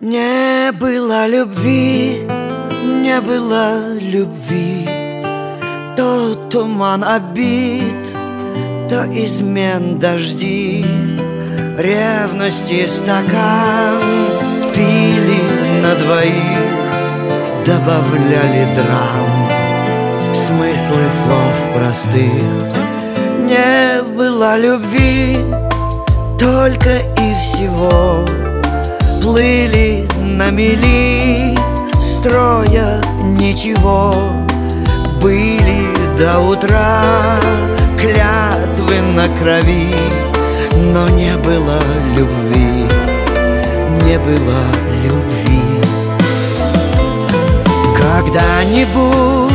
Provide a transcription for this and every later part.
Не было любви, не было любви. То туман обид, то измен дожди. Ревности стакан пили на двоих, добавляли драм, смыслы слов простых. Не было любви, только и всего. Плыли на мели, строя ничего. Были до утра клятвы на крови, но не было любви, не было любви. Когда-нибудь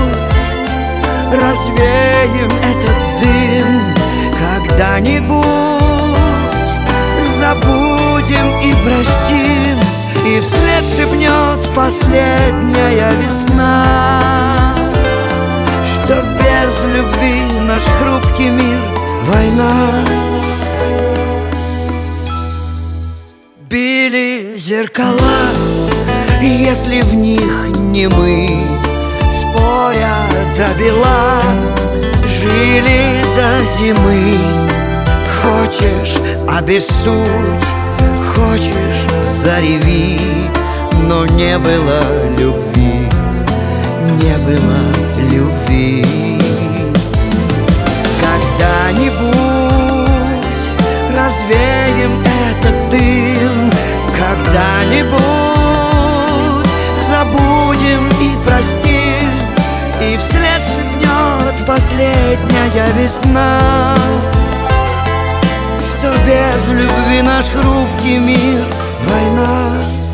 развеем этот дым, когда-нибудь забудем и простим, и вслед шепнет последняя весна, что без любви наш хрупкий мир — война. Били зеркала, если в них не мы, споря до бела, жили до зимы. Хочешь — обессудь, хочешь — зареви, но не было любви, не было любви. Когда-нибудь развеем этот дым, когда-нибудь забудем и простим, и вслед шепнет последняя весна, что без любви наш хрупкий мир — война.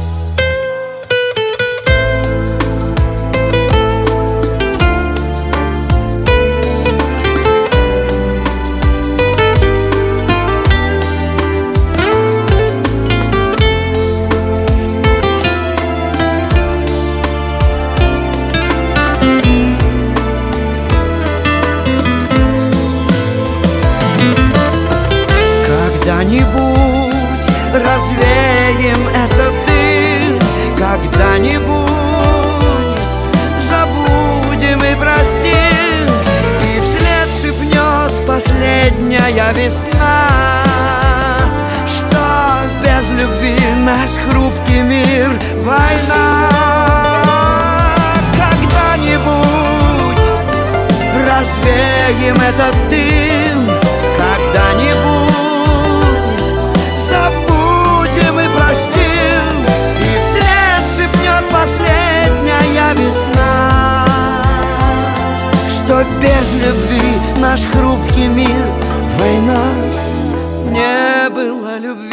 Когда-нибудь развеем этот дым, когда-нибудь забудем и простим, и вслед шепнет последняя весна, что без любви наш хрупкий мир — война. Когда-нибудь развеем этот дым, когда-нибудь забудем и простим, и вслед шепнет последняя весна, что без любви наш хрупкий мир — война. Не было любви.